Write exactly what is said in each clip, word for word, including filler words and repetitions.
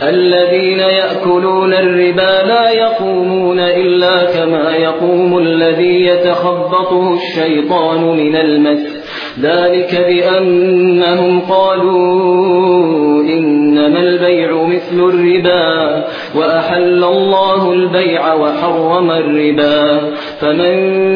الذين يأكلون الربا لا يقومون إلا كما يقوم الذي يتخبطه الشيطان من المس ذلك بأنهم قالوا إنما البيع مثل الربا وأحل الله البيع وحرم الربا فمن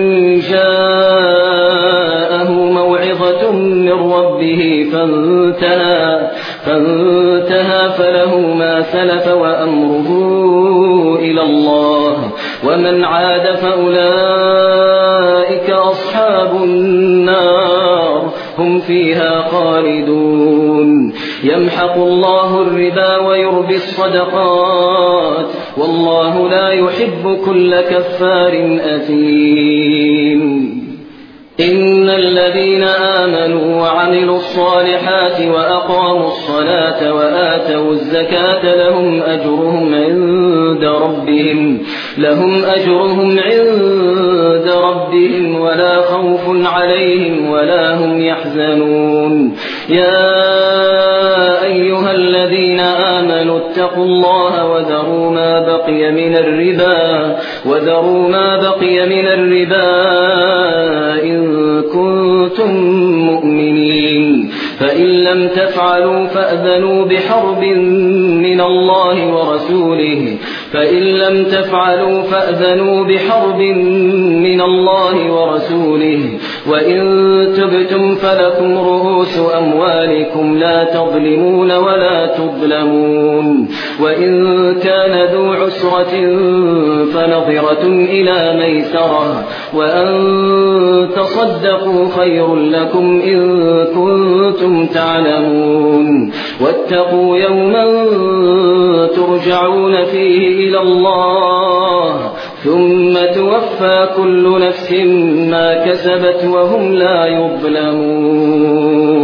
جاءه موعظة من ربه فانتهى, فانتهى فله ما سلف وأمره إلى الله ومن عاد فأولئك أصحاب النار هم فيها خالدون يمحق الله الربا ويربي الصدقات والله لا يحب كل كفار أثيم إن الذين آمنوا وعملوا الصالحات وأقاموا الصلاة وآتوا الزكاة لهم أجرهم عند ربهم لهم أجرهم عند ربهم ولا خوف عليهم ولا هم يحزنون يا أيها الذين آمنوا اتقوا الله وذروا ما بقي من الربا وذروا ما بقي من الربا إن كنتم مؤمنين فإن لم تفعلوا فأذنوا بحرب من الله ورسوله فإن لم تفعلوا فأذنوا بحرب من الله ورسوله وإن تبتم فلكم رؤوس أموالكم لا تظلمون ولا تظلمون وإن كان ذو عسرة فنظرة إلى ميسرة وأن تصدقوا خير لكم إن كنتم تعلمون واتقوا يوما ترجعون فيه إلى الله ثم توفى كل نفس ما كسبت وهم لا يظلمون